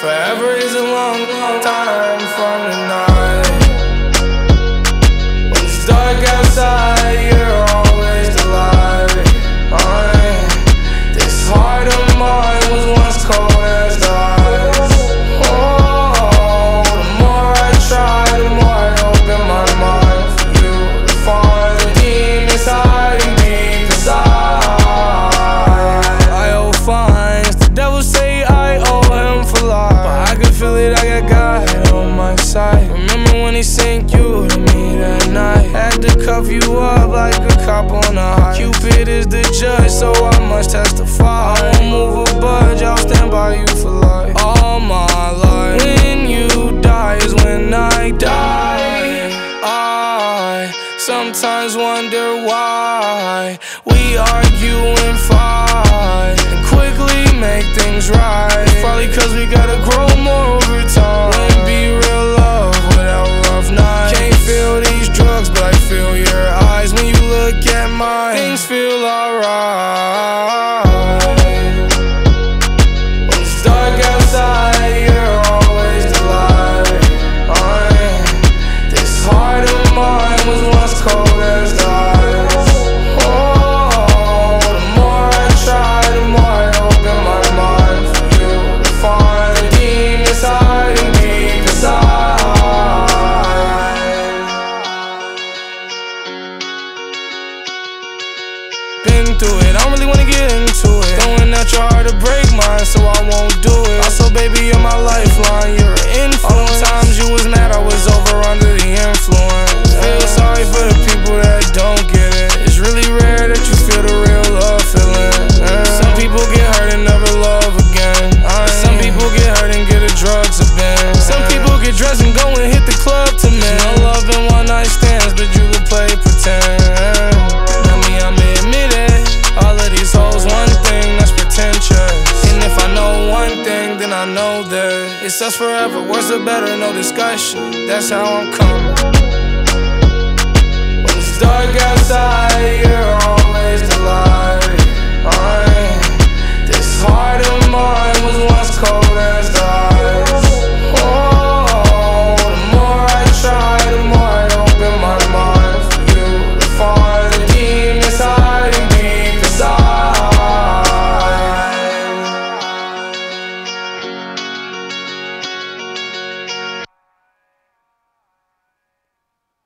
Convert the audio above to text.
Forever is a long, long time from tonight. When it's dark outside, you're always the light. This heart of mine was once cold as the ice. Oh, the more I try, the more I open my mind for you to find the demons hiding deep inside. I owe fines, the devil say I owe him for life, but I can feel it, I got God on my side. Remember when he sent you to me that night? Had to cuff you up like a cop on a high. Cupid is the judge, so I must testify. I won't move or budge, I'll stand by you for life. All my life. When you die is when I die. I sometimes wonder why we argue and fight and quickly make things right. Probably cause we gotta grow more over time. Wouldn't be real love without rough nights. Can't feel these drugs, but I feel your eyes when you look at mine. Things feel alright. When it's dark outside, you're always the light. This heart of mine was once cold as the ice. Oh, the more I try, the more I open my mind for you to find the demons hiding deep inside. Been through it, I don't really wanna get into it. Throwing out your heart to break mine, so I won't do it. Also, baby, you're my lifeline, you're an influence. All the times you was mad, I was over under the influence. Feel sorry for the people that don't get it. It's really rare that you feel the real love feeling. Some people get hurt and never love again. Some people get hurt and get a drugs a bin. Some people get dressed and go and hit the club to men. No love and one night stands, but you can play pretend. I mean, I'm admitted, all of these hoes one thing that's pretentious. And if I know one thing, then I know that it's us forever, worse or better, no discussion. That's how I'm coming. When it's dark outside, you're